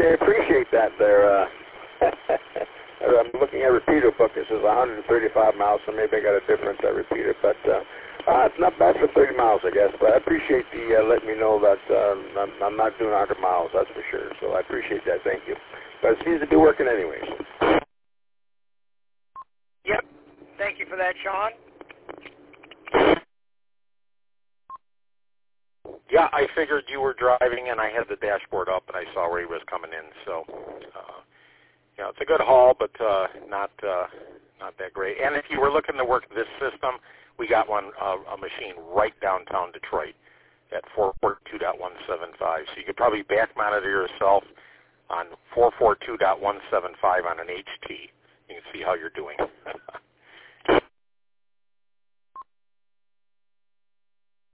Okay, I appreciate that there. I'm looking at a repeater book. It says 135 miles, so maybe I got a difference at repeater. But it's not bad for 30 miles, I guess. But I appreciate the letting me know that I'm not doing 100 miles, that's for sure. So I appreciate that. Thank you. But it seems to be working anyways. Yep. Thank you for that, Sean. Yeah, I figured you were driving, and I had the dashboard up, and I saw where he was coming in. So, it's a good haul, but not that great. And if you were looking to work this system, we got a machine right downtown Detroit at 442.175. So you could probably back monitor yourself on 442.175 on an HT. You can see how you're doing.